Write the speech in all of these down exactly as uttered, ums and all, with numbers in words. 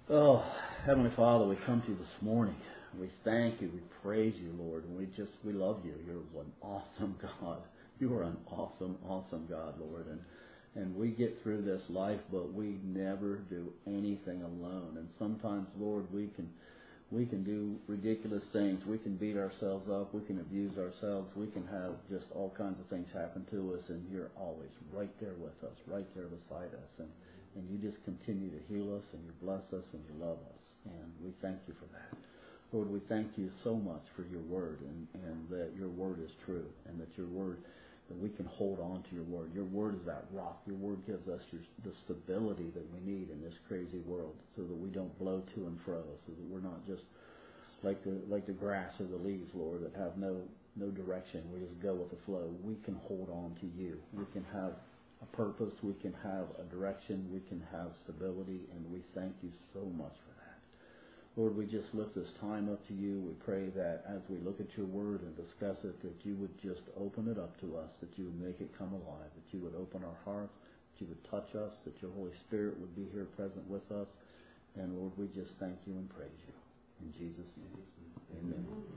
Oh, Heavenly Father, we come to you this morning. We thank you, we praise you, Lord, and we just, we love you. You're an awesome God. You are an awesome, awesome God, Lord. And and we get through this life, but we never do anything alone. And sometimes, Lord, we can we can do ridiculous things. We can beat ourselves up. We can abuse ourselves. We can have just all kinds of things happen to us, and you're always right there with us, right there beside us. And And you just continue to heal us, and you bless us, and you love us. And we thank you for that. Lord, we thank you so much for your word, and, and that your word is true, and that your word, that we can hold on to your word. Your word is that rock. Your word gives us your, the stability that we need in this crazy world, so that we don't blow to and fro, so that we're not just like the like the grass or the leaves, Lord, that have no, no direction. We just go with the flow. We can hold on to you. We can have a purpose, we can have a direction, we can have stability, and we thank you so much for that. Lord, we just lift this time up to you. We pray that as we look at your word and discuss it, that you would just open it up to us, that you would make it come alive, that you would open our hearts, that you would touch us, that your Holy Spirit would be here present with us. And Lord, we just thank you and praise you. In Jesus' name,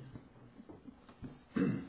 amen.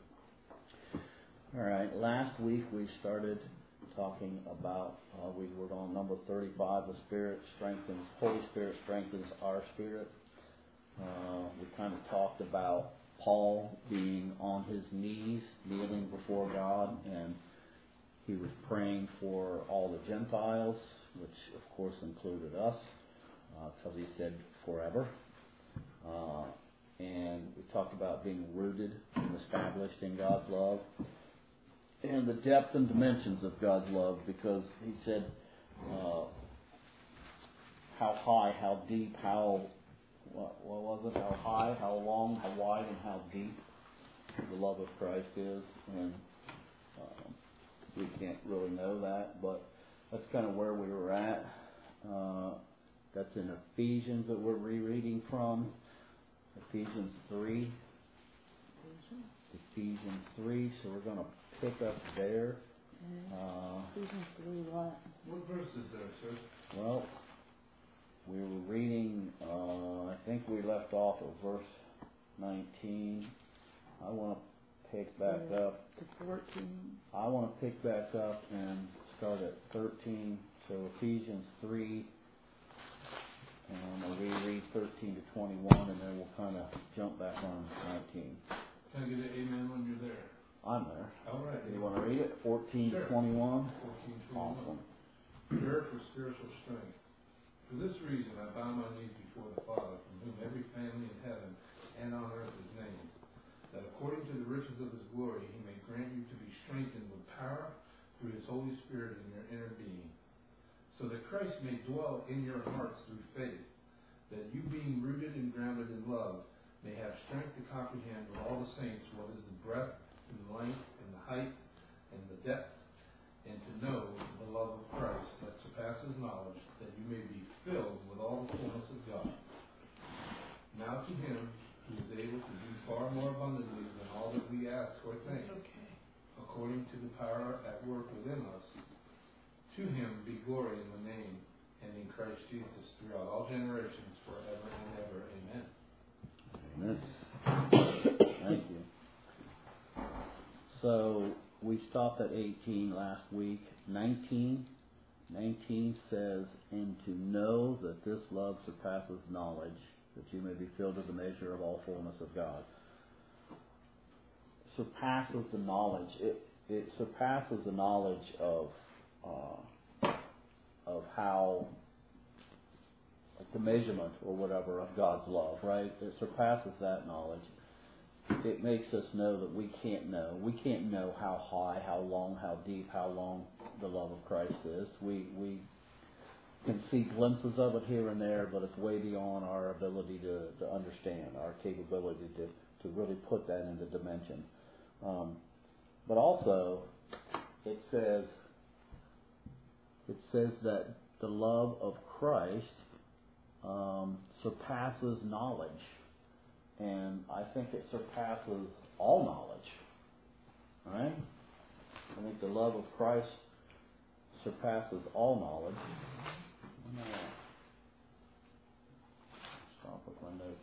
All right, last week we started talking about, uh, we were on number thirty-five, the Spirit strengthens, Holy Spirit strengthens our spirit. Uh, we kind of talked about Paul being on his knees, kneeling before God, and he was praying for all the Gentiles, which of course included us, because uh, he said forever. Uh, and we talked about being rooted and established in God's love, and the depth and dimensions of God's love, because he said uh, how high, how deep, how, what, what was it, how high, how long, how wide, and how deep the love of Christ is. And um, we can't really know that, but that's kind of where we were at. Uh, that's in Ephesians that we're rereading from, Ephesians three. Ephesians three, so we're going to pick up there. Uh, Ephesians three, what? What verse is there, sir? Well, we were reading, uh, I think we left off at verse nineteen. I want to pick back to, up. To fourteen. I want to pick back up and start at thirteen. So Ephesians three, and we'll reread thirteen to twenty-one, and then we'll kind of jump back on nineteen. Can I get an amen when you're there? I'm there. All right. You want to read it? fourteen Sure. to twenty-one? fourteen, twenty-one. Awesome. Prayer for spiritual strength. For this reason I bow my knees before the Father, from whom every family in heaven and on earth is named, that according to the riches of his glory he may grant you to be strengthened with power through his Holy Spirit in your inner being, so that Christ may dwell in your hearts through faith, that you being rooted and grounded in love may have strength to comprehend with all the saints what is the breadth and the length and the height and the depth, and to know the love of Christ that surpasses knowledge, that you may be filled with all the fullness of God. Now to him who is able to do far more abundantly than all that we ask or think, Okay. according to the power at work within us, to him be glory in the name and in Christ Jesus throughout all generations, forever and ever. Amen. Amen. Thank you. So we stopped at eighteen last week. nineteen. nineteen says, and to know that this love surpasses knowledge, that you may be filled to the measure of all fullness of God. Surpasses the knowledge. It it surpasses the knowledge of uh, of how, like the measurement or whatever of God's love, right? It surpasses that knowledge. It makes us know that we can't know. We can't know how high, how long, how deep, how long the love of Christ is. We we can see glimpses of it here and there, but it's way beyond our ability to, to understand, our capability to, to really put that into dimension. Um, but also, it says it says that the love of Christ um, surpasses knowledge. And I think it surpasses all knowledge. Right? I think the love of Christ surpasses all knowledge.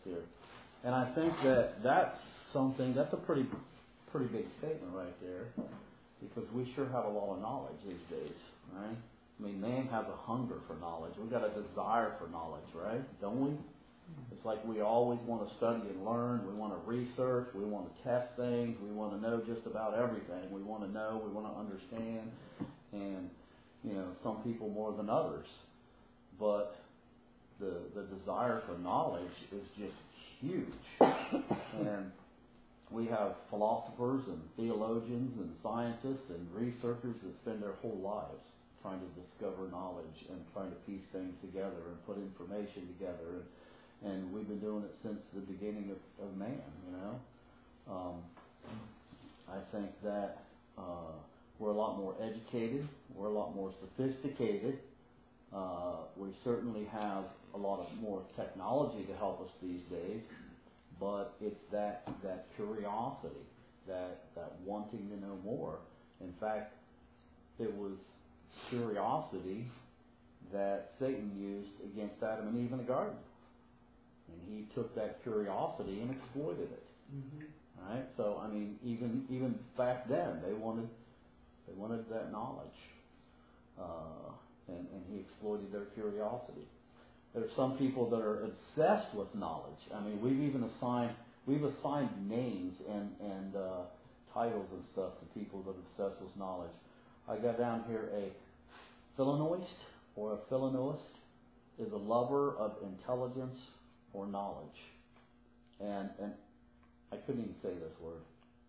here. And I think that that's something, that's a pretty pretty big statement right there, because we sure have a lot of knowledge these days, right? I mean, man has a hunger for knowledge. We've got a desire for knowledge, right? Don't we? It's like we always want to study and learn. We want to research. We want to test things. We want to know just about everything. We want to know. We want to understand. And, you know, some people more than others. But the the desire for knowledge is just huge. And we have philosophers and theologians and scientists and researchers that spend their whole lives trying to discover knowledge and trying to piece things together and put information together. And, and we've been doing it since the beginning of, of man, you know. Um, I think that uh, we're a lot more educated. We're a lot more sophisticated. Uh, we certainly have a lot of more technology to help us these days. But it's that that curiosity, that that wanting to know more. In fact, it was curiosity that Satan used against Adam and Eve in the garden. And he took that curiosity and exploited it. Mm-hmm. Right? So I mean, even even back then, they wanted they wanted that knowledge, uh, and and he exploited their curiosity. There's some people that are obsessed with knowledge. I mean, we've even assigned we've assigned names and and uh, titles and stuff to people that are obsessed with knowledge. I got down here a philanoist or a philanoist is a lover of intelligence or knowledge, and and I couldn't even say this word.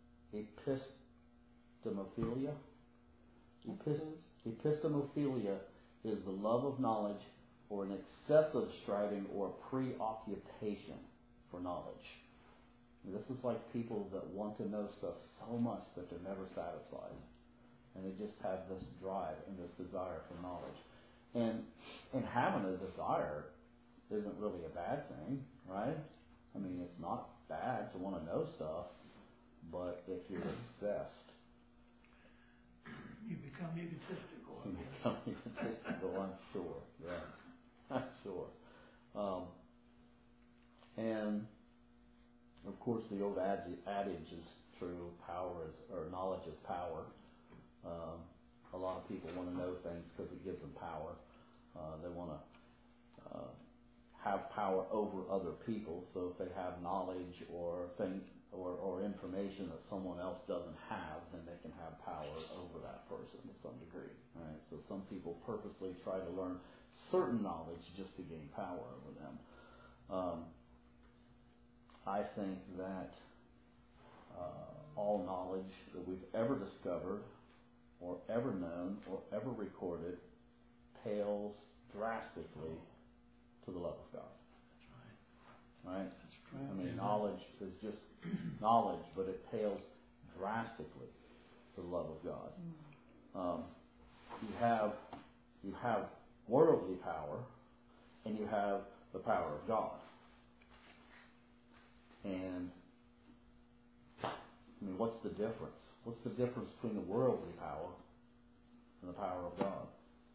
Epistemophilia. Epist- epistemophilia is the love of knowledge, or an excessive striving or preoccupation for knowledge. And this is like people that want to know stuff so much that they're never satisfied. And they just have this drive and this desire for knowledge. And and having a desire isn't really a bad thing, right? I mean, it's not bad to want to know stuff, but if you're obsessed, you become egotistical. You become egotistical, I'm sure, yeah. I'm sure. Um, and of course, the old adage, adage is true: power is, or knowledge is power. Um, a lot of people want to know things because it gives them power. Uh, they want to uh, have power over other people. So if they have knowledge or thing or, or information that someone else doesn't have, then they can have power over that person to some degree. Right? So some people purposely try to learn certain knowledge just to gain power over them. Um, I think that uh, all knowledge that we've ever discovered or ever known or ever recorded pales drastically to the love of God. That's right. Right? That's right. I mean, knowledge is just knowledge, but it pales drastically to the love of God. Um, you have you have worldly power, and you have the power of God. And I mean, what's the difference? What's the difference between the worldly power and the power of God?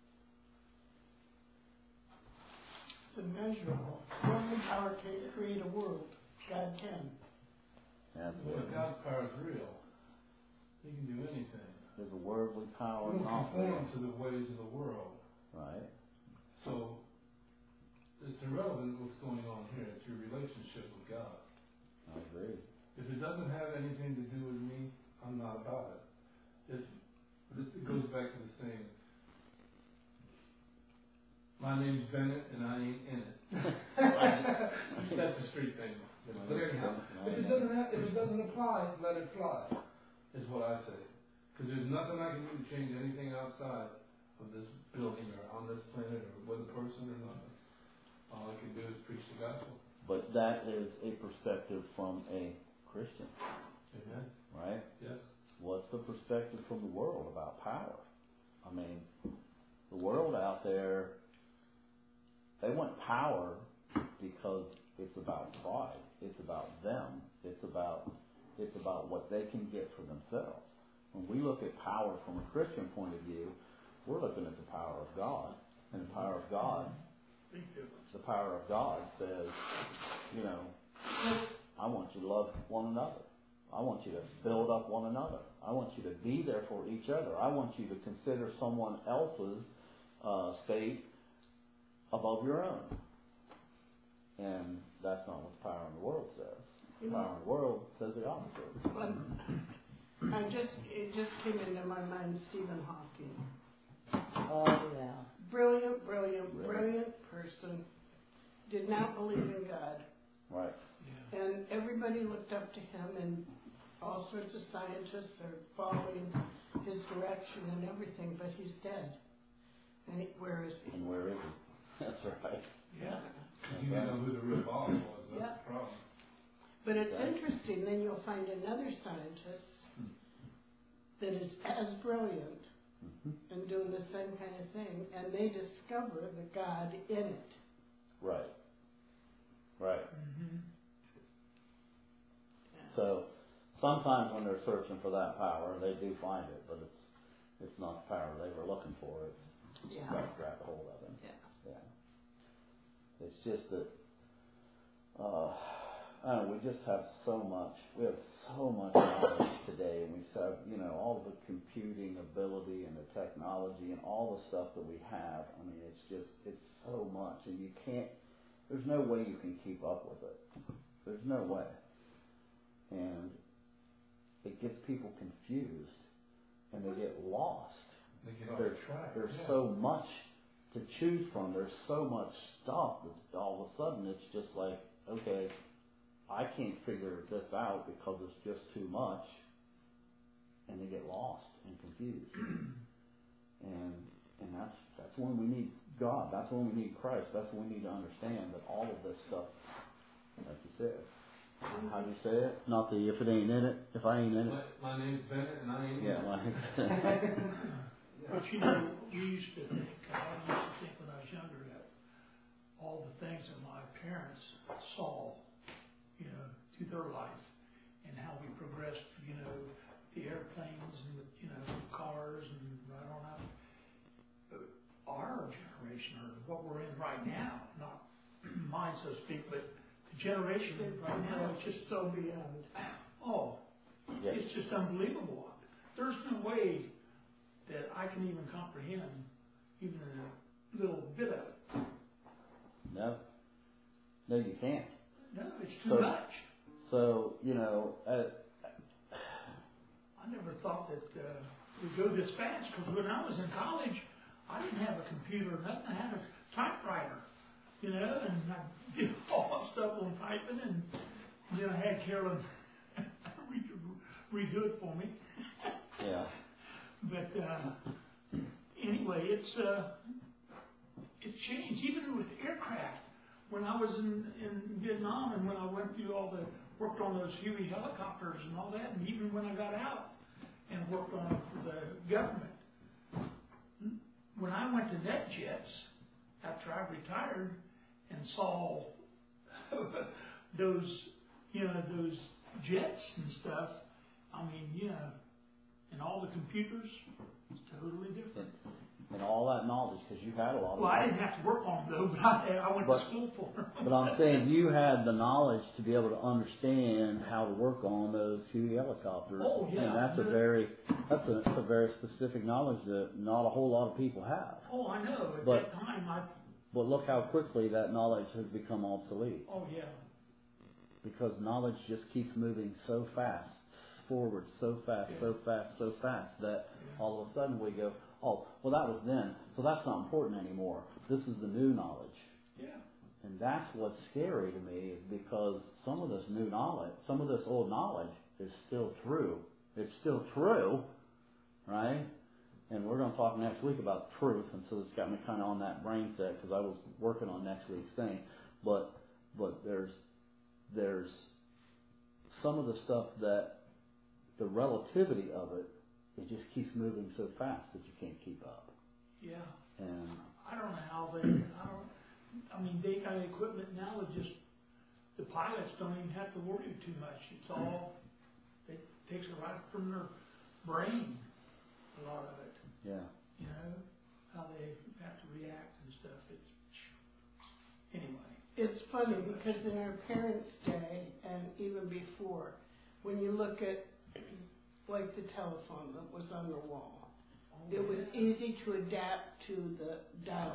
It's immeasurable. Worldly power can't create a world. God can. Absolutely. Well, God's power is real. He can do anything. There's a worldly power We don't not real. conform to the ways of the world. Right. So it's irrelevant what's going on here. It's your relationship with God. I agree. If it doesn't have anything to do with me, I'm not about it. If, but it goes back to the saying, my name's Bennett and I ain't in it. That's a street thing. But anyhow, if it doesn't have, if it doesn't apply, let it fly, is what I say. Because there's nothing I can do to change anything outside of this building or on this planet or with a person or nothing. All I can do is preach the gospel. But that is a perspective from a Christian. Amen. Right? Yes. What's the perspective from the world about power? I mean, the world out there, they want power because it's about pride. It's about them. It's about it's about what they can get for themselves. When we look at power from a Christian point of view, we're looking at the power of God. And the power of God, the power of God says, you know, I want you to love one another. I want you to build up one another. I want you to be there for each other. I want you to consider someone else's uh, state above your own. And that's not what the power in the world says. The power in the world says the opposite. But I just, it just came into my mind Stephen Hawking. Oh, yeah. Brilliant, brilliant, Really? brilliant person. Did not believe in God. Right. Yeah. And everybody looked up to him, and all sorts of scientists are following his direction and everything, but he's dead. And he, where is he? And where is he? That's right. Yeah. You didn't know who the real boss was. That's Yeah. the problem. But it's Right. interesting, then you'll find another scientist that is as brilliant Mm-hmm. and doing the same kind of thing, and they discover the God in it. Right. Right. Mm-hmm. So sometimes when they're searching for that power, they do find it, but it's it's not the power they were looking for. It's it's Yeah. got to grab a hold of it. Yeah. Yeah. It's just that uh, I don't know, we just have so much. We have so much knowledge today, and we have you know all the computing ability and the technology and all the stuff that we have. I mean, it's just it's so much, and you can't. There's no way you can keep up with it. There's no way. And it gets people confused, and they get lost. They get off There's, track. there's yeah. so much to choose from. There's so much stuff that all of a sudden it's just like, okay, I can't figure this out because it's just too much, and they get lost and confused. and and that's that's when we need God. That's when we need Christ. That's when we need to understand that all of this stuff, like you said. How do you say it? Not the if it ain't in it, if I ain't in it. My, my name's Bennett, and I ain't. Yeah, in like But you know, we used to think, I used to think when I was younger that all the things that my parents saw, you know, through their life and how we progressed, you know, the airplanes and the, you know, cars and right on up. But our generation, or what we're in right now, not mine so to speak, but the generation right now is just so beyond. Oh, yes. it's just unbelievable. There's no way that I can even comprehend even a little bit of it. No. No, you can't. No, it's too So- much. So, you know, uh, I never thought that uh, we'd go this fast, because when I was in college, I didn't have a computer or nothing. I had a typewriter, you know, and I did all my stuff on typing, and then I had Carolyn redo it for me. yeah. But uh, anyway, it's uh, it's changed. Even with aircraft, when I was in, in Vietnam and when I went through all the worked on those Huey helicopters and all that, and even when I got out and worked on it for the government, when I went to NetJets after I retired and saw those, you know, those jets and stuff, I mean, you know, and all the computers, it's totally different. And all that knowledge, because you had a lot of Well, I didn't have to work on them though, but I, I went But- to school for them. But I'm saying you had the knowledge to be able to understand how to work on those Huey helicopters. Oh, yeah. And that's a very that's a, that's a very specific knowledge that not a whole lot of people have. Oh, I know. At But- that time, I. But look how quickly that knowledge has become obsolete. Oh yeah. Because knowledge just keeps moving so fast, forward so fast, Yeah. so fast, so fast, that Yeah. all of a sudden we go, oh, well that was then, so that's not important anymore. This is the new knowledge. Yeah. And that's what's scary to me, is because some of this new knowledge, some of this old knowledge is still true. It's still true, right? And we're going to talk next week about truth, and so it's got me kind of on that brain set because I was working on next week's thing. But but there's there's some of the stuff that the relativity of it, it just keeps moving so fast that you can't keep up. Yeah. And I don't know how they. I don't. I mean, they got equipment now that just the pilots don't even have to worry too much. It's all it takes it right from their brain. A lot of it. yeah, You know how they have to react and stuff. It's anyway. It's funny because in our parents' day and even before, when you look at like the telephone that was on the wall, it was easy to adapt to the dial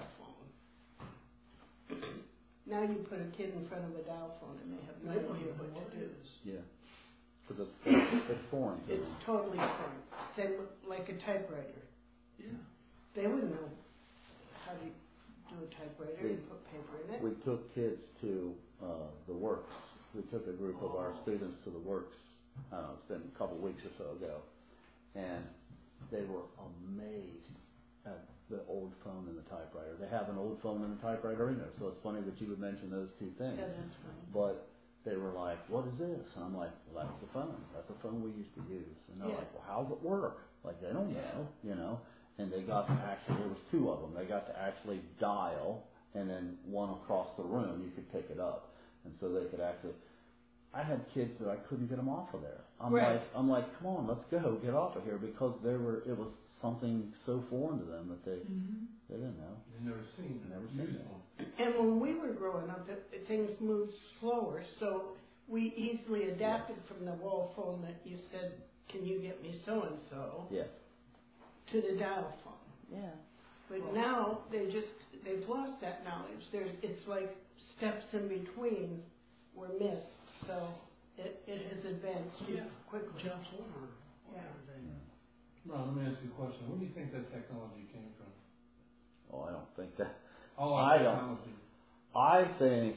phone. Now you put a kid in front of a dial phone and they have no They don't idea even know what what to it do. is. Yeah. Because it's, it's foreign to It's them. totally foreign. Same with, like a typewriter. Yeah. They wouldn't know how to do a typewriter We- and put paper in it. We took kids to uh, the Works. We took a group of our students to the Works, I don't know, it's been a couple of weeks or so ago. And they were amazed at the old phone and the typewriter. They have an old phone and a typewriter in there, so it's funny that you would mention those two things. That is funny. But they were like, what is this? And I'm like, well, that's the phone. That's the phone we used to use. And they're Yeah. like, well, how's it work? Like, they don't know, you know. And they got to actually, there was two of them. They got to actually dial, and then one across the room, you could pick it up. And so they could actually, I had kids that I couldn't get them off of there. I'm Right. like, I'm like, come on, let's go, get off of here, because they were, it was something so foreign to them that they, Mm-hmm. they didn't know. You've never seen it. Never seen Used it. one. And when we were growing up, it, it- things moved slower, so we easily adapted from the wall phone that you said, can you get me so-and-so, Yeah. to the dial phone. Yeah. But now, they just, they've lost that knowledge. There's, it's like steps in between were missed, so it, it has advanced too Yeah. quickly. Jumps over Yeah. everything. Ron, let me ask you a question. Where do you think that technology came from? Oh, I don't think that. All I our don't. technology. I think,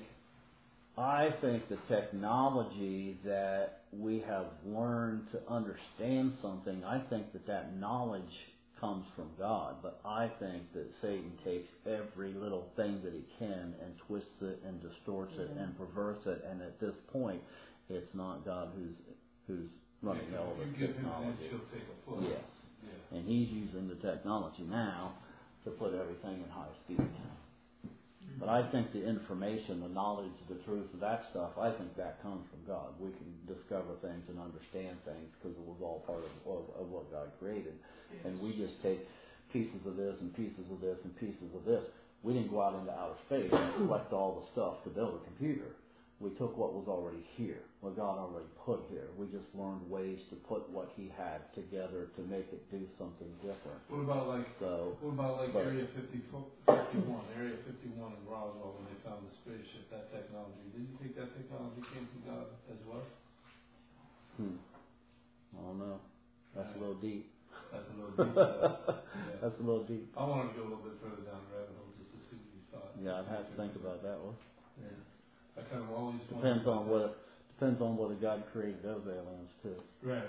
I think the technology that we have learned to understand something, I think that that knowledge comes from God. But I think that Satan takes every little thing that he can and twists it and distorts it Yeah. and perverts it. And at this point, it's not God who's who's running Yeah, 'cause all the if you give him an technology. inch, he'll take a foot. Yes, Yeah. and he's using the technology now to put everything in high speed. But I think the information, the knowledge, the truth of that stuff, I think that comes from God. We can discover things and understand things because it was all part of, of, of what God created. And we just take pieces of this and pieces of this and pieces of this. We didn't go out into outer space and collect all the stuff to build a computer. We took what was already here, what God already put here. We just learned ways to put what He had together to make it do something different. What about like, So, what about like but- Area fifty-one, Area fifty-one in Roswell when they found the spaceship, that technology? Did you think that technology came from God as well? hmm, I don't know. That's a little deep. That's a little deep. uh, yeah. That's a little deep. I wanted to go a little bit further down the rabbit hole just to see what you thought. Yeah, I'd have to think about that one. Yeah. I kind of always Depends wondered on about whether depends on whether God created those aliens too. that. Right.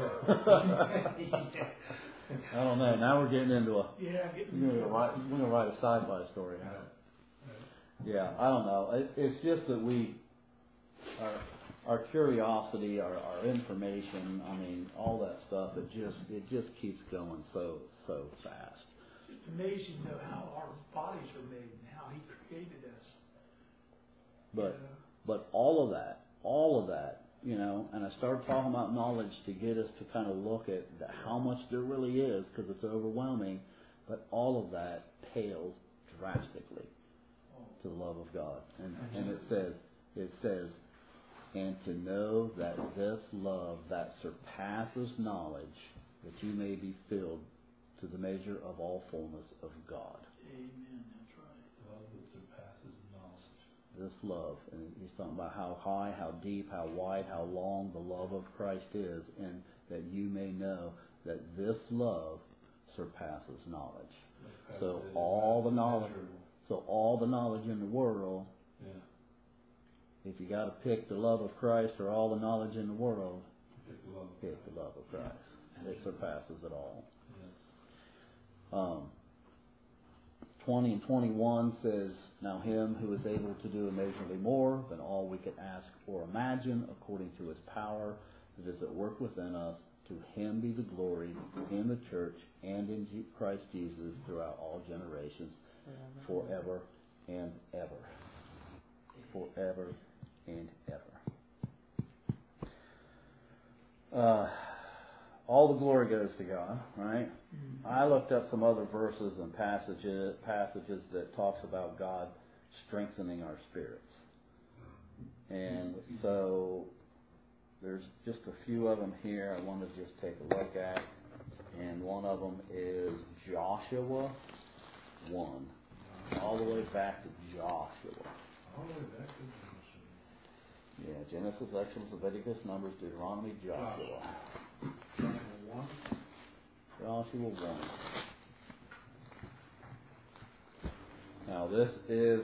Yeah. I don't know. Now we're getting into a Yeah, we're getting gonna write we're gonna write a sci-fi story now. Right. Yeah, I don't know. It, it's just that we our our curiosity, our, our information. I mean, all that stuff. It just it just keeps going so so fast. It's amazing though how our bodies are made and how He created us. But Yeah. but all of that, all of that, you know, and I started talking about knowledge to get us to kind of look at the, how much there really is, because it's overwhelming, but all of that pales drastically to the love of God. And, and it says, it says, and to know that this love that surpasses knowledge, that you may be filled to the measure of all fullness of God. Amen. That's right. Love that surpasses knowledge. This love, and he's talking about how high, how deep, how wide, how long the love of Christ is, and that you may know that this love surpasses knowledge. Like So Pastor all the said, knowledge, immeasurable. so all the knowledge in the world, Yeah. if you got to pick the love of Christ or all the knowledge in the world, Pick the love. pick the love of Christ. It surpasses it all. Yes. Um, twenty and twenty-one says, now him who is able to do immeasurably more than all we could ask or imagine, according to his power that is at work within us, to him be the glory in the church and in Je- Christ Jesus throughout all generations, forever and ever. Forever and ever. Uh, all the glory goes to God, right? Mm-hmm. I looked up some other verses and passages passages that talks about God strengthening our spirits. And so there's just a few of them here I want to just take a look at. And one of them is Joshua one. All the way back to Joshua. All the way back to Joshua. Yeah, Genesis, Exodus, Leviticus, Numbers, Deuteronomy, Joshua. Joshua one. Joshua one. Now this is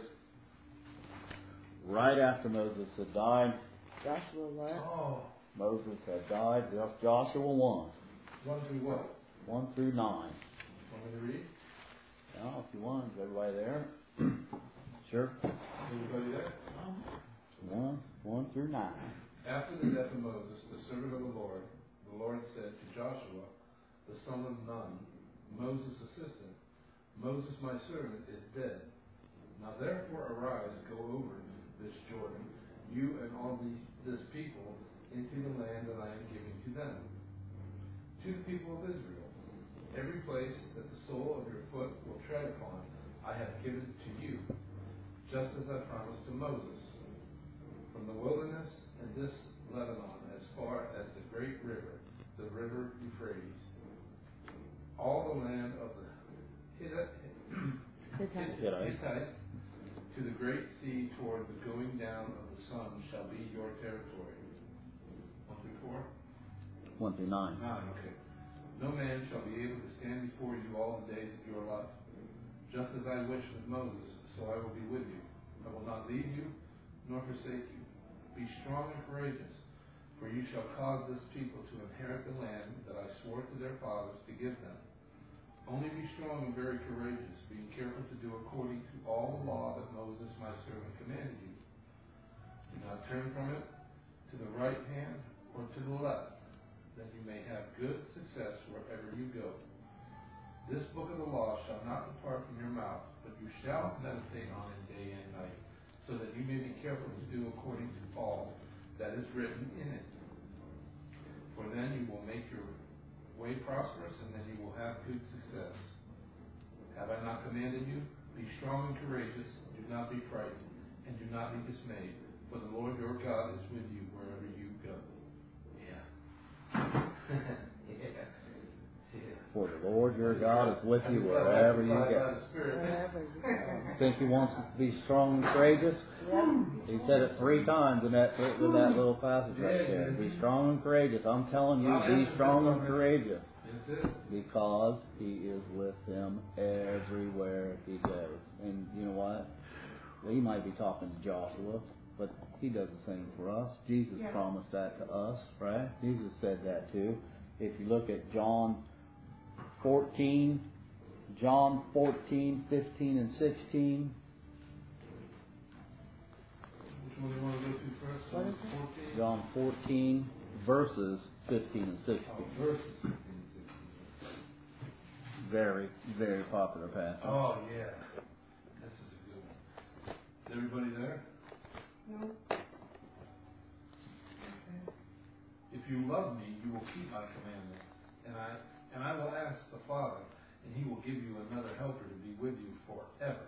right after Moses had died. Joshua what? Oh. Moses had died. Just Joshua one. One through what? one through nine. Want me to read? Now, if you want, is everybody there? Sure. Everybody there? One, one through nine. After the death of Moses, the servant of the Lord, the Lord said to Joshua, the son of Nun, Moses' assistant, Moses my servant is dead. Now therefore arise, go over this Jordan, you and all these this people, into the land that I am giving to them, to the people of Israel. Every place that the sole of your foot will tread upon, I have given to you, just as I promised to Moses. From the wilderness and this Lebanon, as far as the great river, the river Euphrates, all the land of the Hittite, Hittite. Hittite, to the great sea toward the going down of the sun shall be your territory. One through four? One through nine. Nine, okay. No man shall be able to stand before you all the days of your life. Just as I wished with Moses, so I will be with you. I will not leave you, nor forsake you. Be strong and courageous, for you shall cause this people to inherit the land that I swore to their fathers to give them. Only be strong and very courageous, being careful to do according to all the law that Moses my servant commanded you. Do not turn from it to the right hand or to the left, that you may have good success wherever you go. This book of the law shall not depart from your mouth, but you shall meditate on it day and night, so that you may be careful to do according to all that is written in it. For then you will make your way prosperous, and then you will have good success. Have I not commanded you? Be strong and courageous, do not be frightened, and do not be dismayed, for the Lord your God is with you wherever you go. Yeah. yeah. Yeah. For the Lord your God is with you wherever you go. Wherever you go. Think he wants us to be strong and courageous? Yep. He said it three times in that in that little passage right there. Be strong and courageous. I'm telling you, be strong and courageous. Because he is with them everywhere he goes. And you know what? He might be talking to Joshua, but he does the same for us. Jesus Yeah. promised that to us, right? Jesus said that too. If you look at John fourteen, John fourteen, fifteen, and sixteen. Which one do you want to go to first? What is it? fourteen? John fourteen, verses fifteen and Oh, sixteen. verses fifteen and sixteen. Very, very popular passage. Oh, yeah. This is a good one. Is everybody there? No? If you love me, you will keep my commandments, and I and I will ask the Father, and he will give you another helper to be with you forever.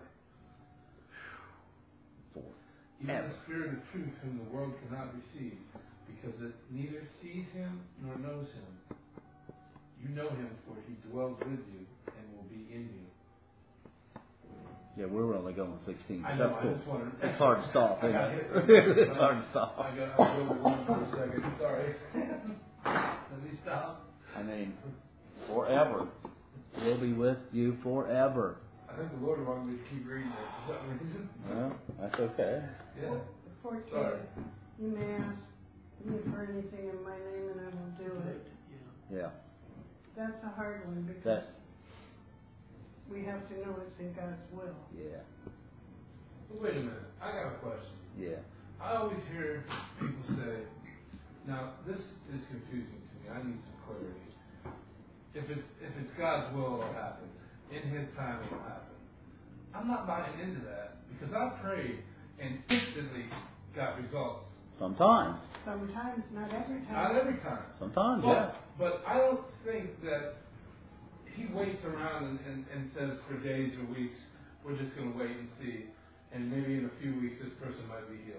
Even Forever. the Spirit of truth, whom the world cannot receive, because it neither sees him nor knows him. You know him, for he dwells with you and will be in you. Yeah, we're only going sixteen. I know, That's I cool. just wanted. It's hard to stop, I isn't got it? hit. It's hard to stop. I got. I go one for a second. Sorry. Let me stop. I mean, forever. We'll be with you forever. I think the Lord wanted me to keep reading it for some reason. Well, that's okay. Yeah. fourteen. Sorry. You may ask me for anything in my name and I will do it. Yeah. That's a hard one because That's, we have to know it's in God's will. yeah. Wait a minute. I got a question. Yeah. I always hear people say, now this is confusing to me. I need some clarity. If it's if it's God's will, it'll happen. In His time, it'll happen. I'm not buying into that because I prayed and instantly got results. Sometimes. Sometimes, not every time. Not every time. Sometimes, But, yeah. but I don't think that He waits around and, and, and says for days or weeks, we're just going to wait and see. And maybe in a few weeks, this person might be healed. No.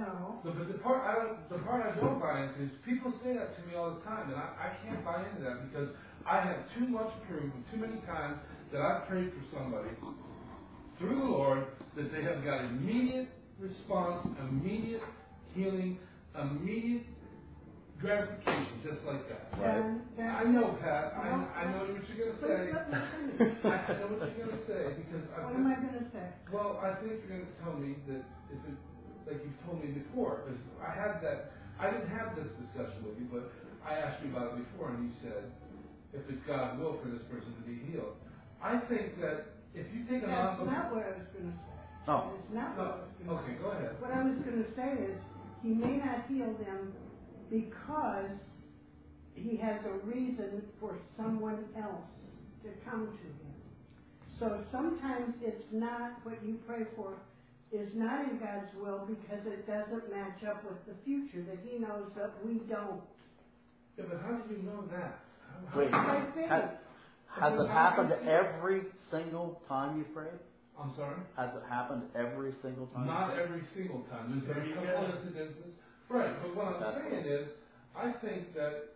No. The, but the part I don't, the part I don't buy into is people say that to me all the time, and I, I can't buy into that because I have too much proof and too many times that I've prayed for somebody through the Lord that they have got immediate response, immediate healing, immediate gratification, just like that. Right. And that's I know, Pat. I, No, I know what you're going to Please say. let me finish. I, I know what you're going to say because I've What am I going to say? Well, I think you're going to tell me that if it, like you've told me before, because I had that, I didn't have this discussion with you, but I asked you about it before, and you said, if it's God's will for this person to be healed. I think that if you take a That's non not what I was going to say. Oh. It's not what I was going to Okay, say. go ahead. What I was going to say is, he may not heal them because he has a reason for someone else to come to him. So sometimes it's not what you pray for is not in God's will because it doesn't match up with the future that he knows that we don't. Yeah, but how did you know that? How, Wait, how, By faith. has, has it happened every single time you prayed? I'm sorry? Has it happened every single time? Not every single time. There's been a There you couple go. incidences. Right, but what I'm That's saying cool. is, I think that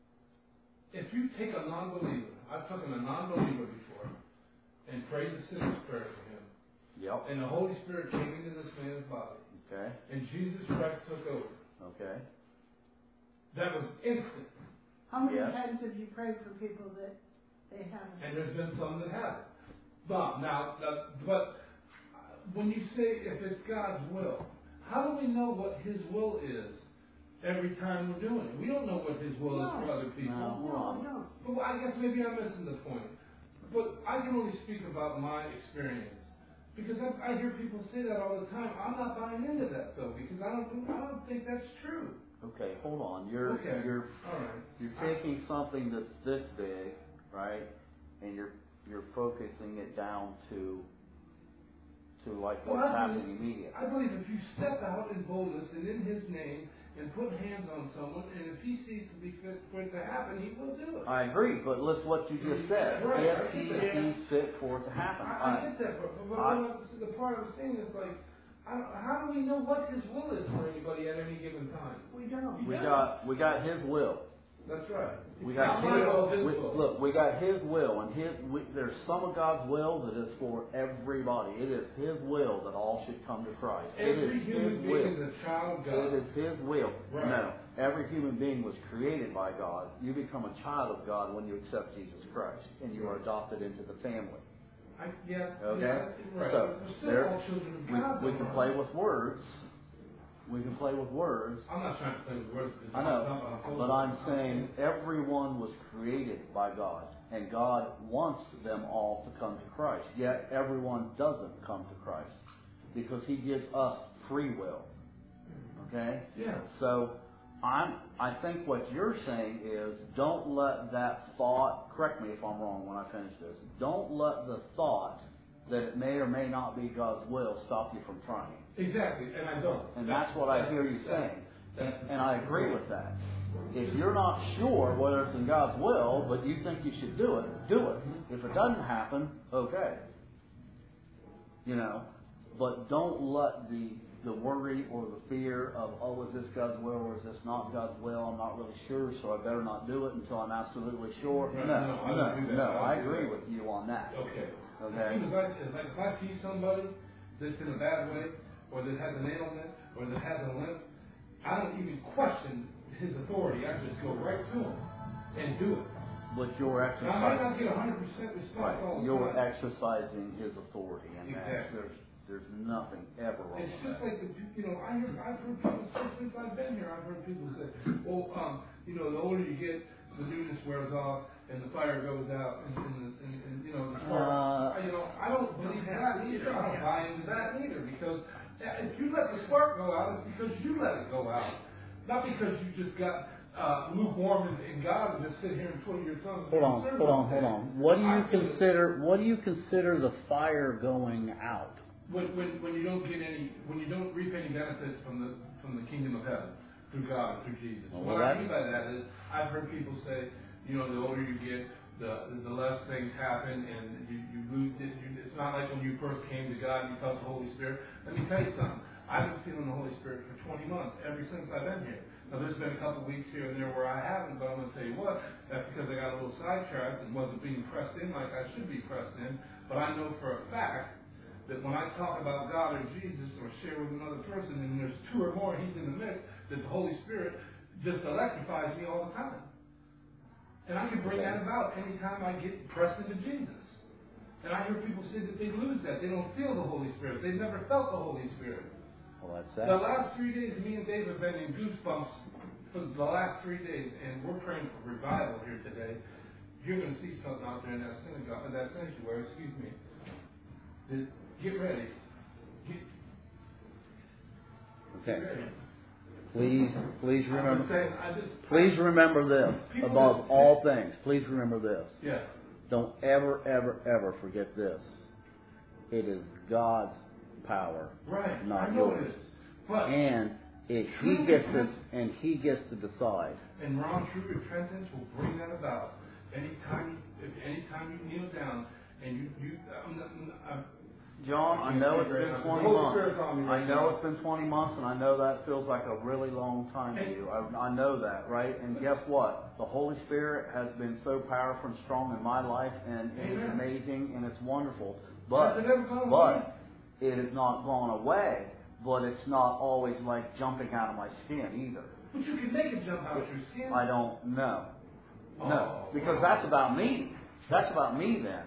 if you take a non-believer, I've taken a non-believer before, and prayed the sinner's prayer for him, Yep. and the Holy Spirit came into this man's body, Okay. and Jesus Christ took over. Okay. That was instant. How many Yes. times have you prayed for people that they haven't? And there's been some that haven't. But now, uh, but when you say if it's God's will, how do we know what His will is every time we're doing it? We don't know what His will is for No. other people. No. No, no. But I guess maybe I'm missing the point. But I can only speak about my experience. Because I, I hear people say that all the time. I'm not buying into that though, because I don't I don't think that's true. Okay, hold on. You're Okay. you're All right. you're taking something that's this big, right? And you're you're focusing it down to to like Well, what's I believe- happening immediately. I believe if you step out in boldness and in His name and put hands on someone, and if He sees to be fit for it to happen, He will do it. I agree, but listen what you just said. Right, I If he get that. sees fit for it to happen. I, I I- get that, but, but I- what I'm- the part I'm saying is like, I don't, how do we know what His will is for anybody at any given time? We don't. we got we got his will. That's right. We It's got not my will, his, His we, will. look, we got his will, and his we, there's some of God's will that is for everybody. It is His will that all should come to Christ. It Every is human His being will. is a child of God. It is His will. Right. No, every human being was created by God. You become a child of God when you accept Jesus Christ, and you are adopted into the family. I, yeah, Okay? yeah, right. So, but we're still there- all children of We, God. we though, can aren't play with words. We can play with words. I'm not trying to play with words. because I it's know, not what I'm but I'm saying everyone was created by God, and God wants them all to come to Christ. Yet everyone doesn't come to Christ because He gives us free will. Okay? Yeah. So I'm. I think what you're saying is don't let that thought. Correct me if I'm wrong when I finish this. Don't let the thought that it may or may not be God's will stop you from trying. Exactly, and I don't. And that's what I hear you saying. And, and I agree with that. If you're not sure whether it's in God's will, but you think you should do it, do it. If it doesn't happen, okay. You know, but don't let the the worry or the fear of, oh, is this God's will or is this not God's will? I'm not really sure, so I better not do it until I'm absolutely sure. Right, No, no, I no, don't do that. no. I I don't do agree that. with you on that. Okay. Okay. As soon as I, as like if I see somebody that's in a bad way, or that has an ailment, or that has a limp, I don't even question His authority. I just go right to Him and do it. But you're And I might exercising. not get one hundred percent response Right. all the You're time. exercising His authority, and that's, Exactly. there's there's nothing ever wrong It's with just that. like the, you know, I hear, I've heard people say since I've been here, I've heard people say, well, um, you know, the older you get, the newness wears off, and the fire goes out, and, and, the, and, and you know, the spark. Uh, you know, I don't believe that either. I don't buy into that either, because if you let the spark go out, it's because you let it go out, not because you just got uh, lukewarm in, in God and just sit here and twiddle your thumbs. Hold on, and serve hold on, all hold day. on. What do you I feel that consider? What do you consider the fire going out? When, when, when you don't get any, when you don't reap any benefits from the from the kingdom of heaven through God and through Jesus. Well, what I that's- mean by that is, I've heard people say, you know, the older you get, the the less things happen, and you you lose it. You, it's not like when you first came to God and you felt the Holy Spirit. Let me tell you something. I've been feeling the Holy Spirit for twenty months, ever since I've been here. Now, there's been a couple weeks here and there where I haven't, but I'm going to tell you what, that's because I got a little sidetracked and wasn't being pressed in like I should be pressed in. But I know for a fact that when I talk about God or Jesus or share with another person and there's two or more, He's in the midst, that the Holy Spirit just electrifies me all the time. And I can bring that about anytime I get pressed into Jesus. And I hear people say that they lose that. They don't feel the Holy Spirit. They've never felt the Holy Spirit. Well, that's sad. The last three days, me and Dave have been in goosebumps for the last three days, and we're praying for revival here today. You're going to see something out there in that synagogue, in that sanctuary. Excuse me. That, get ready. Get, Okay. get ready. Please, please I'm remember. just saying, I just, Please remember this People above don't all say- things. Please remember this. yeah. Don't ever, ever, ever forget this. It is God's power, Right. not I know yours. it is. But And if He gets to, and He gets to decide. And Ron, true repentance will bring that about. Anytime, you, if anytime you kneel down and you, you I'm not, I'm, John, I know it's been twenty Holy months. Spirit's on me right I know now. it's been twenty months, and I know that feels like a really long time to you. I, I know that, right? And guess what? The Holy Spirit has been so powerful and strong in my life, and it is Amen. amazing and it's wonderful. But, Has it ever gone away? but it has not gone away. But it's not always like jumping out of my skin either. But you can make it jump out your skin. I don't know. Oh, No, because wow. that's about me. That's about me then.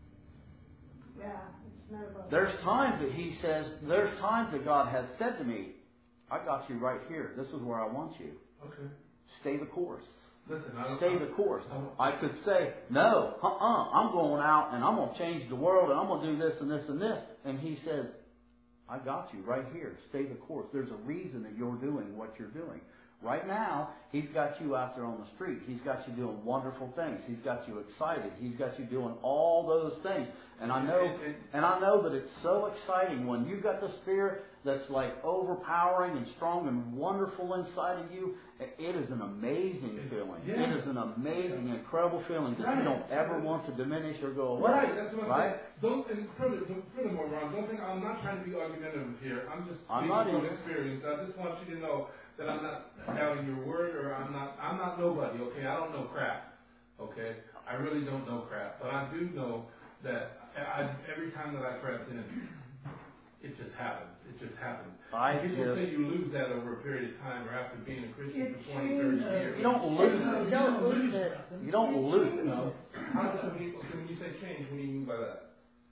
Yeah, it's not about There's times that He says, there's times that God has said to me, I got you right here. This is where I want you. Okay. Stay the course. Listen, I don't, Stay the course. I don't, I could say, no, uh-uh, I'm going out and I'm going to change the world and I'm going to do this and this and this. And He says, I got you right here. Stay the course. There's a reason that you're doing what you're doing. Right now, He's got you out there on the street. He's got you doing wonderful things. He's got you excited. He's got you doing all those things. And I know, and I know that it's so exciting when you've got the Spirit that's like overpowering and strong and wonderful inside of you. It is an amazing feeling. Yeah. It is an amazing, incredible feeling that Right. you don't ever want to diminish or go away. right, that's what I'm Right? saying. Don't, and further, furthermore, Ron, don't think, I'm not trying to be argumentative here. I'm just I'm speaking not from either. experience. I just want you to know that I'm not doubting your word, or I'm not, I'm not nobody, okay? I don't know crap, okay? I really don't know crap, but I do know that I, every time that I press in, it just happens. It just happens. I People just- say you lose that over a period of time, or after being a Christian It for twenty, thirty changes. years. You don't lose it. You don't lose it. You don't lose it. No. How does that mean? Okay, when you say change, what do you mean by that?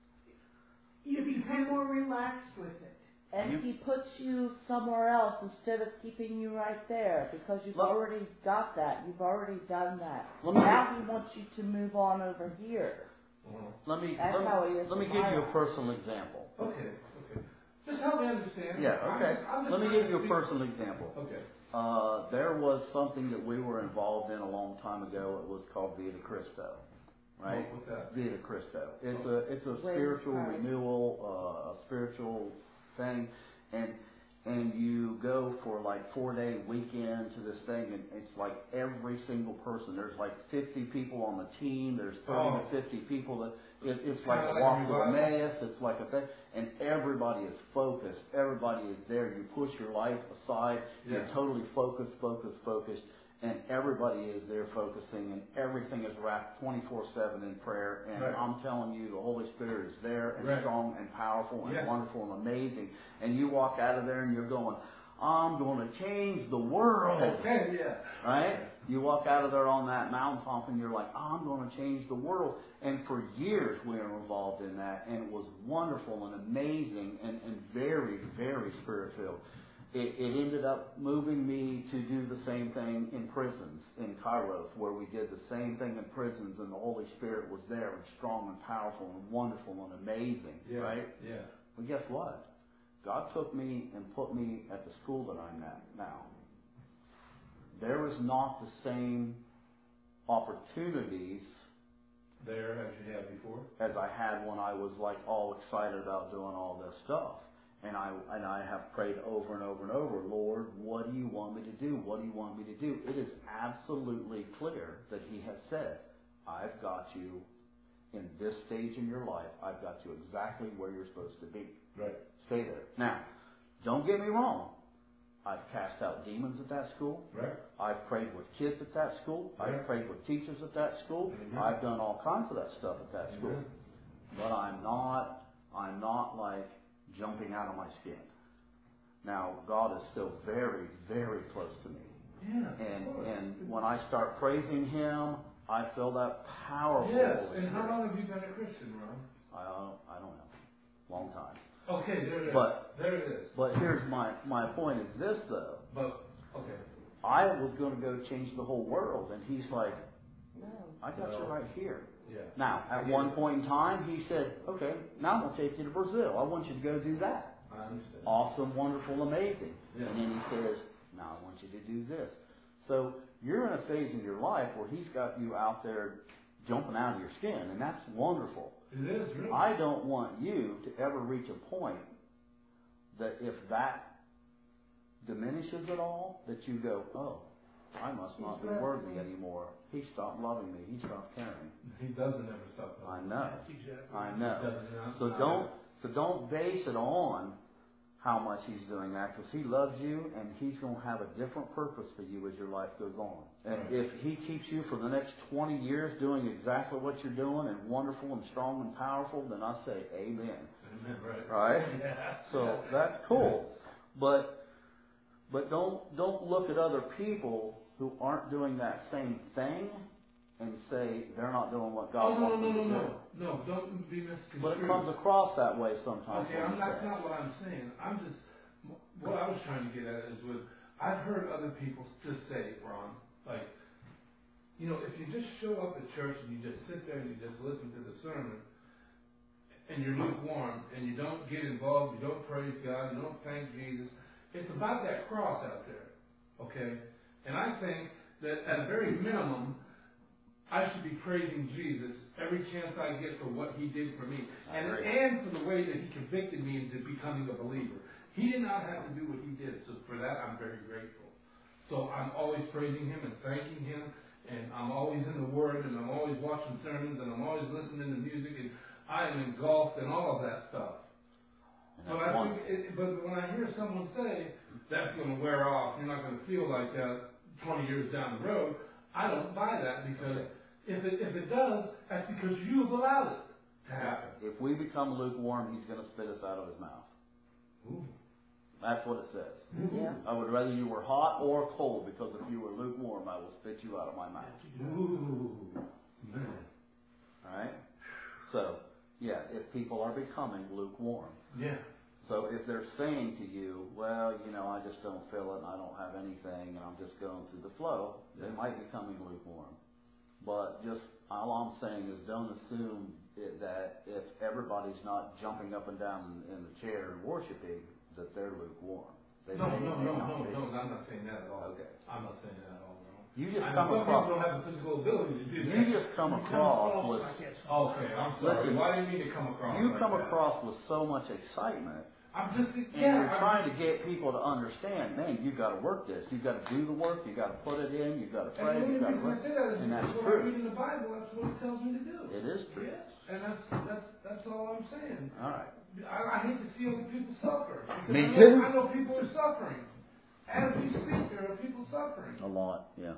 You become more relaxed with it. And You- He puts you somewhere else instead of keeping you right there because you've Look. already got that. You've already done that. Let me- Now He wants you to move on over here. Let me That's let, how me- He is let me with give my you a life. personal example. Okay, okay. Just help me understand. Yeah, I'm okay. just- I'm just Let me trying give to you a speak- personal example. Okay. Uh, there was something that we were involved in a long time ago. It was called Vita Cristo, right? What's that? Vita Cristo. It's a it's a Way of spiritual Christ. renewal, uh, a spiritual thing, and and you go for like four day weekend to this thing, and it's like every single person. There's like fifty people on the team. There's thirty Oh. to fifty people that it, it's like Kinda a like walk to revival. Emmaus. It's like a thing, and everybody is focused. Everybody is there. You push your life aside. You're Yeah. totally focused, focused, focused, and everybody is there focusing, and everything is wrapped twenty-four seven in prayer. And Right. I'm telling you, the Holy Spirit is there and Right. strong and powerful and Yeah. wonderful and amazing. And you walk out of there and you're going, I'm going to change the world. Okay, yeah. Right? You walk out of there on that mountaintop and you're like, I'm going to change the world. And for years we were involved in that, and it was wonderful and amazing and, and very, very spirit-filled. It, it ended up moving me to do the same thing in prisons in Kairos, where we did the same thing in prisons, and the Holy Spirit was there and strong and powerful and wonderful and amazing. Yeah. Right? Yeah. But guess what? God took me and put me at the school that I'm at now. There is not the same opportunities There, as you had before. as I had when I was like all excited about doing all this stuff. And I and I have prayed over and over and over, Lord, what do you want me to do? What do you want me to do? It is absolutely clear that He has said, I've got you in this stage in your life. I've got you exactly where you're supposed to be. Right. Stay there. Now, don't get me wrong. I've cast out demons at that school. Right. I've prayed with kids at that school. Right. I've prayed with teachers at that school. Mm-hmm. I've done all kinds of that stuff at that school. Mm-hmm. But I'm not, I'm not like jumping out of my skin. Now, God is still very, very close to me. Yeah. And and when I start praising Him, I feel that powerful. Yes. Holy And how Spirit. long have you been a Christian, Ron? I don't, I don't know. Long time. Okay, there it is. But- there it is. But here's my, my point is this, though. But, okay. I was going to go change the whole world, and He's like, No. I got No. you right here. Yeah. Now, at one point in time, He said, okay, now I'm going to take you to Brazil. I want you to go do that. I understand. Awesome, wonderful, amazing. Yeah. And then He says, now I want you to do this. So you're in a phase in your life where He's got you out there jumping out of your skin, and that's wonderful. It is, really. I don't want you to ever reach a point that if that diminishes at all, that you go, oh, I must not be worthy anymore. He stopped loving me. He stopped caring. He doesn't ever stop. I know. That's exactly. I He know. does not. So don't so don't base it on how much He's doing that, because He loves you and He's going to have a different purpose for you as your life goes on. And Right. if He keeps you for the next twenty years doing exactly what you're doing and wonderful and strong and powerful, then I say amen. Amen, right. Right? Yeah. So that's cool. But but don't don't look at other people who aren't doing that same thing and say they're not doing what God Oh, no, wants no, them no, to do. no. No, don't be misconstrued. But it comes across that way sometimes. Okay, when I'm, you that's say it. not what I'm saying. I'm just, what I was trying to get at is with, I've heard other people just say, Ron, like, you know, if you just show up at church and you just sit there and you just listen to the sermon, and you're lukewarm, and you don't get involved, you don't praise God, you don't thank Jesus, it's about that cross out there, okay? And I think that at a very minimum, I should be praising Jesus every chance I get for what He did for me, and and for the way that He convicted me into becoming a believer. He did not have to do what He did, so for that I'm very grateful. So I'm always praising Him and thanking Him, and I'm always in the Word, and I'm always watching sermons, and I'm always listening to music, and I am engulfed in all of that stuff. And But that's I one. think, it, but when I hear someone say that's going to wear off, you're not going to feel like that twenty years down the road, I don't buy that, because if it if it does, that's because you've allowed it to happen. If we become lukewarm, He's going to spit us out of His mouth. Ooh. That's what it says. Yeah. I would rather you were hot or cold, because if you were lukewarm, I will spit you out of my mouth. Ooh. Man. All right? So, yeah, if people are becoming lukewarm. Yeah. So if they're saying to you, well, you know, I just don't feel it and I don't have anything and I'm just going through the flow, they might be becoming lukewarm. But just all I'm saying is don't assume it, that if everybody's not jumping up and down in, in the chair and worshiping, that they're lukewarm. They No, may- no, may no, not no, be. no, I'm not saying that at all. Okay. I'm not saying that at all, bro. You just I come know some across. people don't have the physical ability to do that. You just come across with. Okay, I'm sorry. Listen, Why do you mean to come across You like come that? across with so much excitement, I'm just, and yeah, you're I'm- trying to get people to understand. Man, you got to work this. You got to do the work. You got to put it in. You got to pray. And the You only got to reason I work. say that is And that's because when I true. read in the Bible, that's what it tells me to do. It is true. Yes, and that's that's that's all I'm saying. All right. I, I hate to see other people suffer. because Me I know, too. I know people are suffering. As we speak, there are people suffering. A lot. Yeah.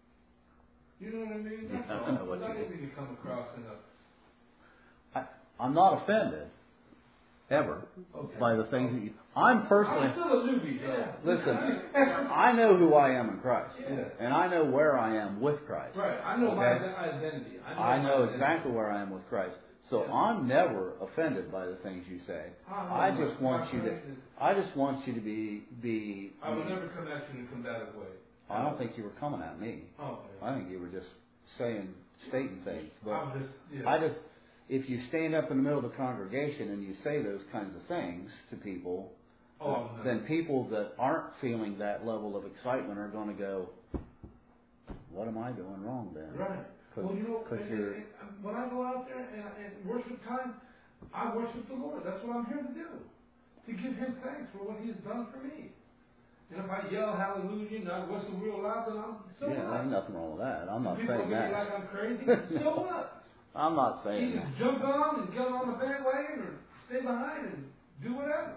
You know what I mean? That's Yeah, I all. know what But I you didn't mean to come across in a. I, I'm not offended, ever, Okay. by the things that you. I'm personally. I'm still a newbie, though. Listen, I know who I am in Christ, Yeah. and I know where I am with Christ. Right. I know my Okay. ide- identity. I know, I my know identity. exactly where I am with Christ. So Yeah. I'm never offended by the things you say. I I know just my- want my you to. friend is- I just want you to be be. I would never come at you in a combative way. I don't think you were coming at me. Oh, I think you were just saying, stating things. But I'm just, yeah. I just, if you stand up in the middle of the congregation and you say those kinds of things to people, oh, no. then people that aren't feeling that level of excitement are going to go, "What am I doing wrong then?" Right. Cause, Well, you know, cause and, you're, and, and when I go out there and, and worship time, I worship the Lord. That's what I'm here to do. To give Him thanks for what He has done for me. And if I yell hallelujah and I whistle real loud, then I'm, so yeah, what? there's nothing wrong with that. I'm not People saying look at me that. like I'm crazy, so what? I'm not saying Either that. jump on and get on the bandwagon or stay behind and do whatever.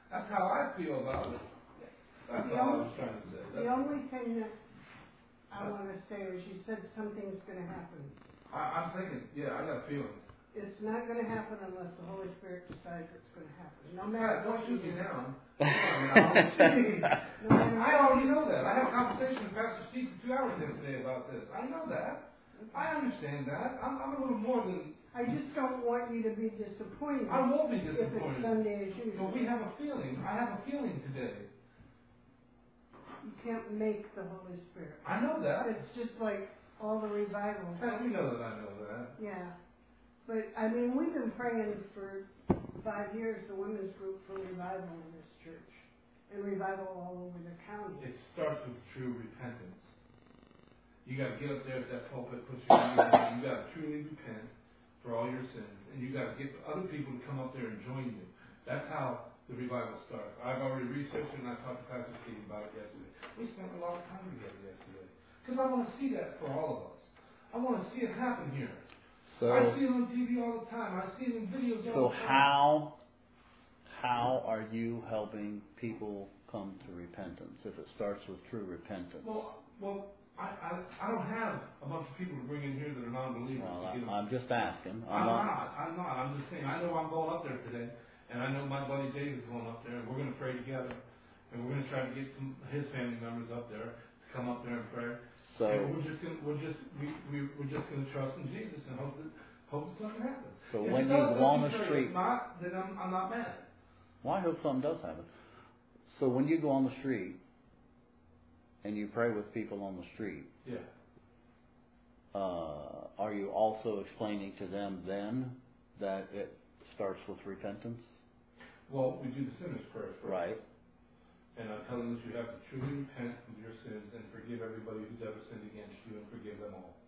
That's how I feel about it. That's The all I only- was trying to say. The That's, only thing that I want to say is you said something's going to happen. I, I'm thinking, yeah, I got a feeling. It's not going to happen unless the Holy Spirit decides it's going to happen. No Matt, matter don't what shoot you me do. down. Come on now. Jeez. No matter I already know that. I had a conversation with Pastor Steve for two hours yesterday about this. I know that. I understand that. I'm, I'm a little more than. I just don't want you to be disappointed. I won't be if it's disappointed. Sunday as usual. But we have a feeling. I have a feeling today. You can't make the Holy Spirit. I know that. It's just like all the revivals. Pat, you know that I know that. Yeah. But, I mean, we've been praying for five years, the women's group, for revival in this church. And revival all over the county. It starts with true repentance. You got to get up there at that pulpit, put your hand in, you got to truly repent for all your sins, and you got to get other people to come up there and join you. That's how the revival starts. I've already researched it, and I talked to Pastor Steve about it yesterday. We spent a lot of time together yesterday because I want to see that for all of us. I want to see it happen here. So, I see it on T V all the time. I see it in videos so all the time. how how are you helping people come to repentance if it starts with true repentance? Well, well, I, I I don't have a bunch of people to bring in here that are non-believers. Well, to I, get them. I'm just asking. I'm I'm not. not. I'm not. I'm just saying. I know I'm going up there today, and I know my buddy Dave is going up there, and we're going to pray together, and we're going to try to get some his family members up there to come up there and pray. So and we're just gonna, we're just we, we we're just going to trust in Jesus and hope that hope that something happens. So if when it you does, go on then the we pray. street- if not, then I'm I'm not mad. well, I hope something does happen. So when you go on the street and you pray with people on the street, Yeah. uh, are you also explaining to them then that it starts with repentance? Well, we do the sinner's prayer first. Right. And I tell them that you have to truly repent of your sins and forgive everybody who's ever sinned against you and forgive them all.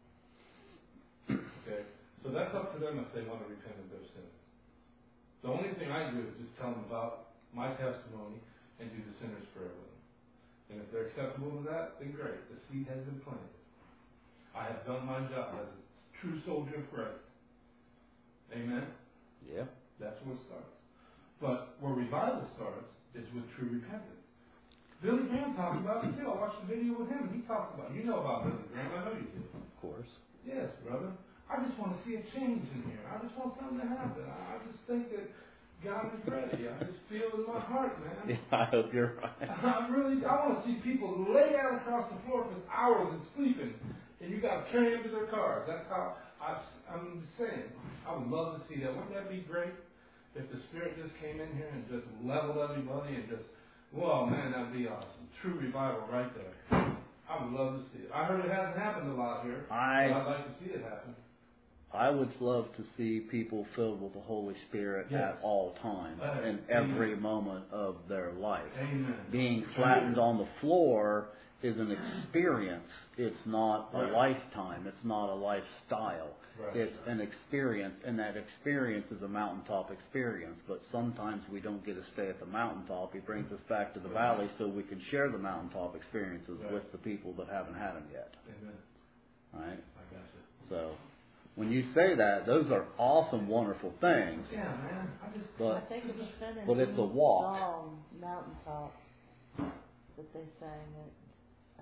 Okay? So that's up to them if they want to repent of their sins. The only thing I do is just tell them about my testimony and do the sinner's prayer with them. And if they're acceptable to that, then great. The seed has been planted. I have done my job as a true soldier of Christ. Amen? Yeah. That's where it starts. But where revival starts is with true repentance. Billy Graham talks about it too. I watched the video with him and he talks about it. You know about Billy Graham, I know you do. Of course. Yes, brother. I just want to see a change in here. I just want something to happen. I, I just think that God is ready. I just feel in my heart, man. Yeah, I hope you're right. I really, I want to see people lay out across the floor for hours and sleeping, and you got to carry them to their cars. That's how I, I'm saying. I would love to see that. Wouldn't that be great if the Spirit just came in here and just leveled everybody and just, well, man, that'd be awesome. True revival right there. I would love to see it. I heard it hasn't happened a lot here. I- but I'd like to see it happen. I would love to see people filled with the Holy Spirit Yes. at all times, Uh, in amen. every moment of their life. Amen. Being flattened on the floor is an experience. It's not a Right. lifetime. It's not a lifestyle. Right. It's an experience, and that experience is a mountaintop experience. But sometimes we don't get to stay at the mountaintop. He brings us back to the valley so we can share the mountaintop experiences Right. with the people that haven't had them yet. Amen. Right? I got you. So when you say that, those are awesome, wonderful things. Yeah, man. I just. But I think it was said in but it's a Dean's walk. song, Mountaintop, that they sang at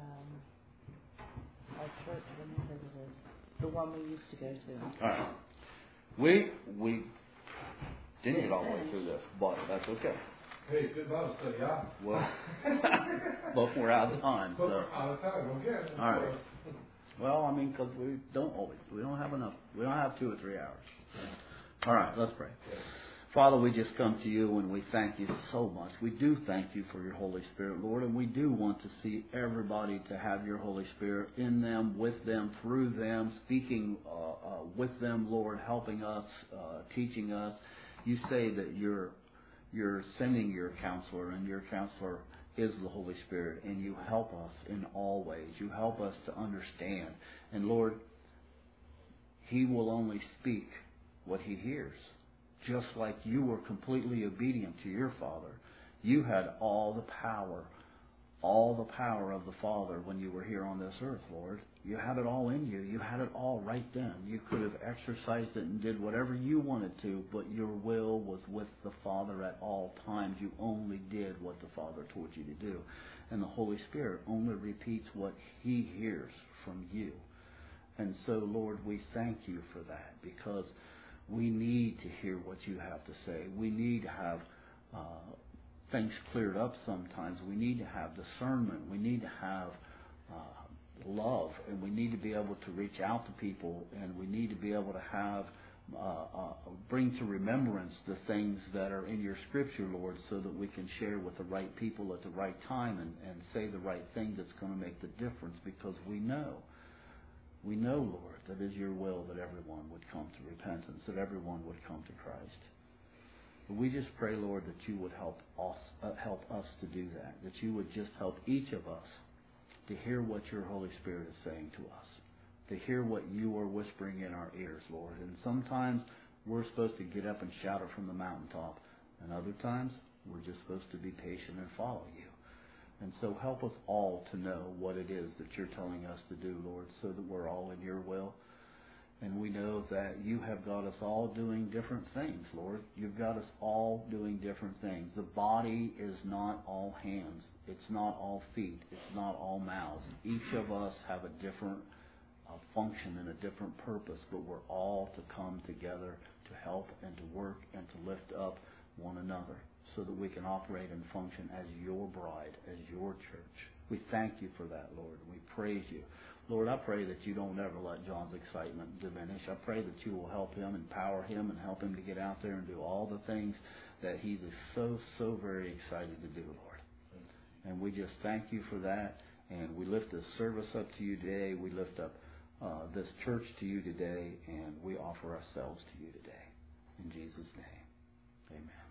um, our church when we visited. The one we used to go to. All right. We we didn't get all the way through this, but that's okay. Hey, good Bible study, yeah. Well, but we're out of time. But So, we're out of time. Well, good. of All right. course. well, I mean, because we don't always we don't have enough. We don't have two or three hours. All right, let's pray. Father, we just come to you and we thank you so much. We do thank you for your Holy Spirit, Lord, and we do want to see everybody to have your Holy Spirit in them, with them, through them, speaking uh, uh, with them, Lord, helping us, uh, teaching us. You say that you're you're sending your counselor, and your counselor is the Holy Spirit, and you help us in all ways. You help us to understand. And Lord, he will only speak what he hears. Just like you were completely obedient to your Father, you had all the power all the power of the Father when you were here on this earth, Lord. You had it all in you. You had it all right then. You could have exercised it and did whatever you wanted to, but your will was with the Father at all times. You only did what the Father told you to do. And the Holy Spirit only repeats what He hears from you. And so, Lord, we thank you for that, because we need to hear what you have to say. We need to have uh, things cleared up sometimes. We need to have discernment. We need to have uh, love, and we need to be able to reach out to people, and we need to be able to have uh, uh, bring to remembrance the things that are in your Scripture, Lord, so that we can share with the right people at the right time and, and say the right thing that's going to make the difference, because we know, we know, Lord, that it is your will that everyone would come to repentance, that everyone would come to Christ. But we just pray, Lord, that you would help us, uh, help us to do that, that you would just help each of us to hear what your Holy Spirit is saying to us, to hear what you are whispering in our ears, Lord. And sometimes we're supposed to get up and shout it from the mountaintop, and other times we're just supposed to be patient and follow you. And so help us all to know what it is that you're telling us to do, Lord, so that we're all in your will. And we know that you have got us all doing different things, Lord. You've got us all doing different things. The body is not all hands. It's not all feet. It's not all mouths. Each of us have a different uh, function and a different purpose, but we're all to come together to help and to work and to lift up one another so that we can operate and function as your bride, as your church. We thank you for that, Lord. We praise you. Lord, I pray that you don't ever let John's excitement diminish. I pray that you will help him, empower him, and help him to get out there and do all the things that he is so, so very excited to do, Lord. And we just thank you for that. And we lift this service up to you today. We lift up uh, this church to you today. And we offer ourselves to you today. In Jesus' name, amen.